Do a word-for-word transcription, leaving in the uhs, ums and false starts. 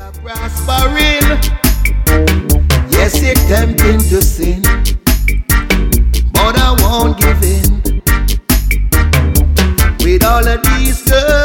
Prospering, yes, it's tempting to sin, but I won't give in. With all of these girls